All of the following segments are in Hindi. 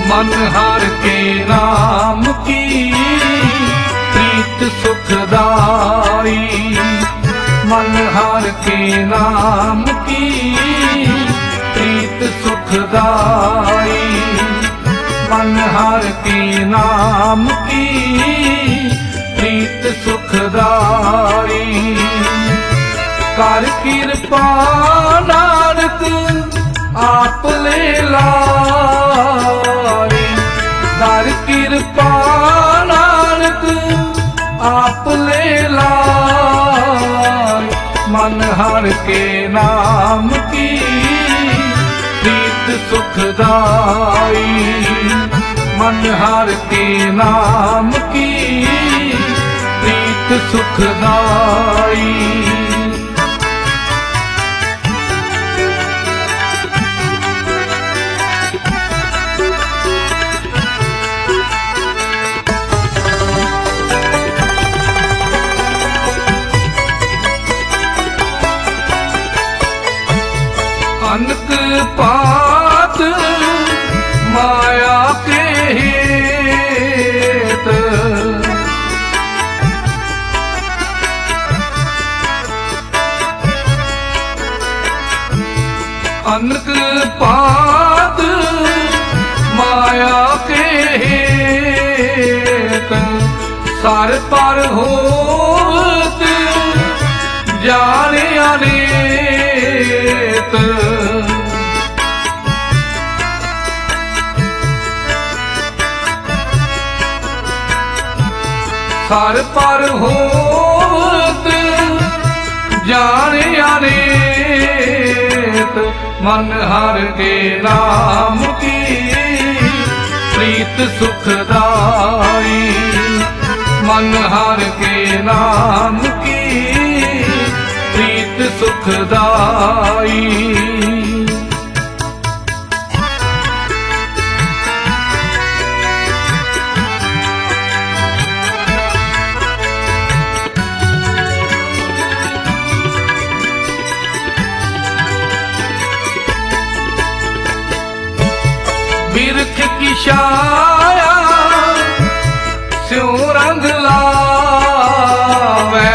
मन हर के नाम की प्रीत सुखदाई। मन हर के नाम की प्रीत सुखदाई। मन हर के नाम की प्रीत सुखदाई। कर कृपा नानक आप ले लाए। कर कृपा नानक आप ले लाए। मन हर के नाम की प्रीत सुखदाई। मन हर के नाम की प्रीत सुखदाई। अनक पात माया के हेत। अनक पात माया के हेत। सर पर होत जाने अनेत। सर पर होत जाने अनेत। मन हर के नाम की प्रीत सुखदाई। मन हर के नाम की प्रीत सुखदाई। बिरख की छाया स्यों रंग लावे।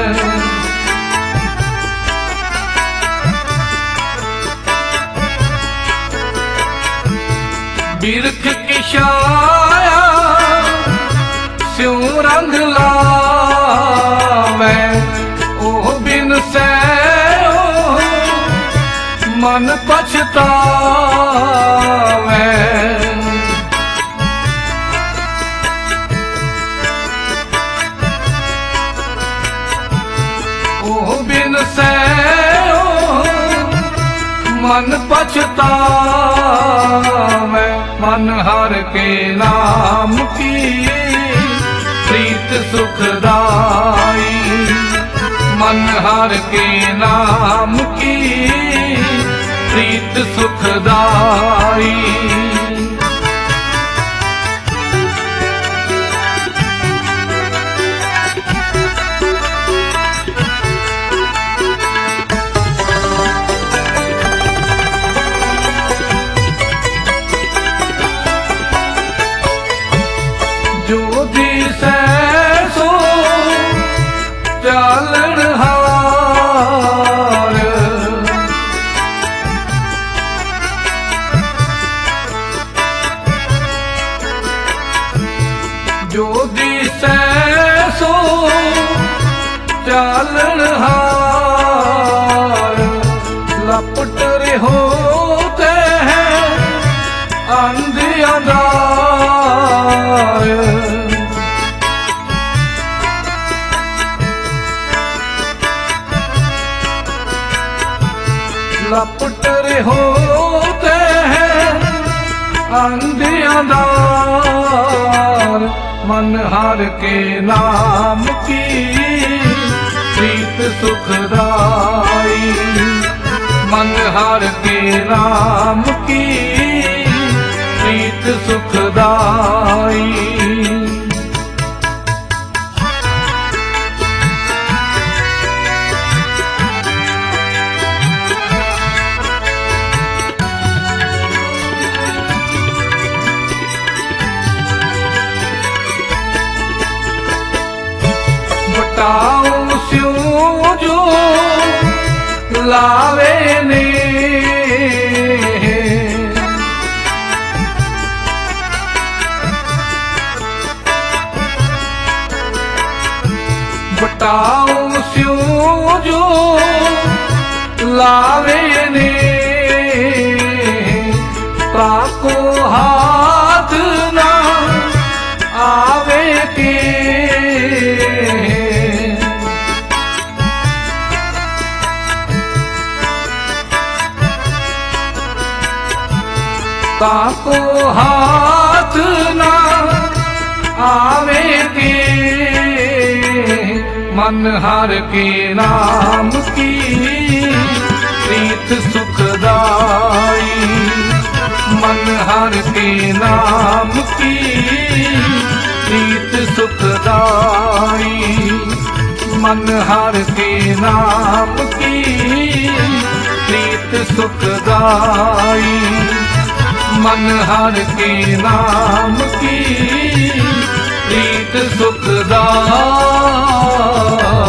बिरख की छाया स्यों रंग लावे। ओह बिन से मन पछतावे। ओह बिन से मन पछतावे। मन हर के नाम की प्रीत सुखदाई। मन हर के नाम की प्रीत सुखदाई। जो दिसै सो चालन हार। जो दिसै सो चालन हार। लपट रे होते हैं अंधी अंधार। लपट रे होते हैं अंधी अंधार। मन हर के नाम की प्रीत सुखदाई। मन हर के नाम की प्रीत सुखदाई। बटाऊं स्यों जो लावे ने, बटाऊं स्यों जो लावे ने, ताको हाथ ना आवे के, ताको हाथ ना आवे के, मन हर के नाम की प्रीत सुखदाई, मन हर के नाम की प्रीत सुखदाई, मन हर के नाम की प्रीत सुखदाई, मन हर के नाम की प्रीत सुखदाई।